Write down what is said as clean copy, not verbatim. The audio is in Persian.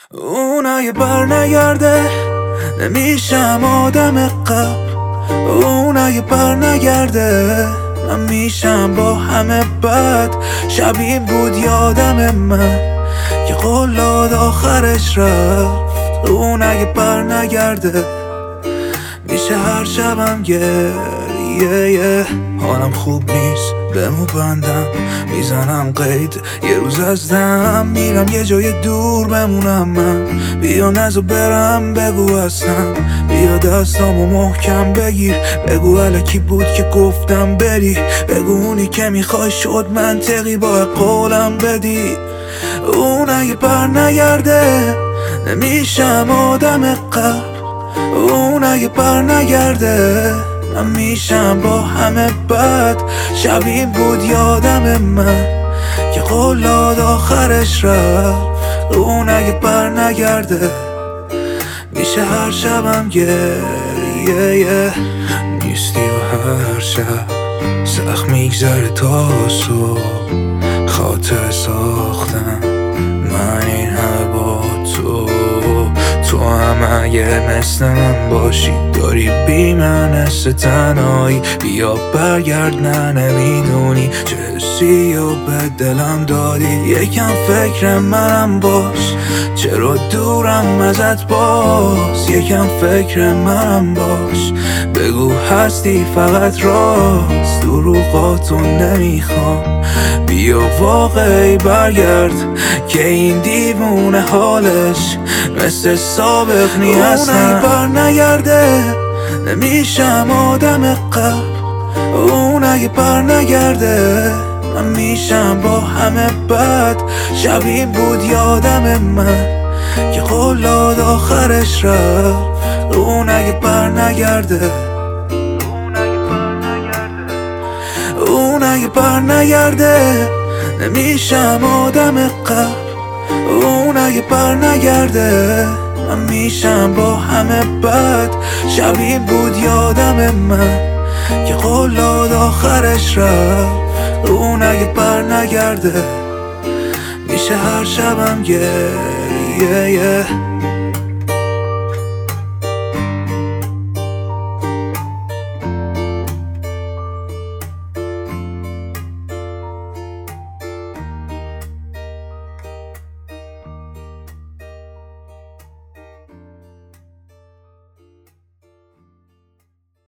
اون اگه بر نگرده نمیشم آدم قبل. اون اگه بر نگرده من میشم با همه بد. شبیه بود یادم من که قلاد آخرش رفت. اون اگه بر نگرده میشه هر شبم گریه. حالم خوب نیست بمو بندم، میزنم قید یه روز از دم. میرم یه جای دور بمونم من، بیا نزو برم بگو هستم. بیا دستامو محکم بگیر، بگو الکی بود که گفتم بری. بگو اونی که میخوای شد منطقی با قولم بدی. اون اگه بر نگرده نمیشم آدم قبل. اون اگه بر نگرده من میشم با همه بد. شبیه بود یادم من که قلاد آخرش رفت. اون اگه بر نگرده میشه هر شبم گریه. نیستی و هر شب سخت میگذره تا صبح. خاطر ساختم من این همه با تو هم اگه مثل من باشی داری بی من حس تنهایی. بیا برگرد نه نمیدونی چه حسی و به دلم دادی. یکم فکر منم باش، چرا دورم ازت باز. یکم فکر منم باش، بگو هستی فقط راست. دروغاتو نمیخوام، بیا واقعی برگرد که این دیوونه حالش مثل سابق نیست. اون اگه بر نگرده نمیشم آدم قبل. اون اگه بر نگرده من میشم با همه بد. شبیه بود یادم من که قلاد آخرش رفت. اون اگه بر نگرده اون اگه بر نگرده نمیشم آدم قبل. اون اگه بر نگرده من میشم با همه بد. شبیه بود یادم من که قلاد آخرش رفت. اون اگه بر نگرده میشه هر شبم گریه.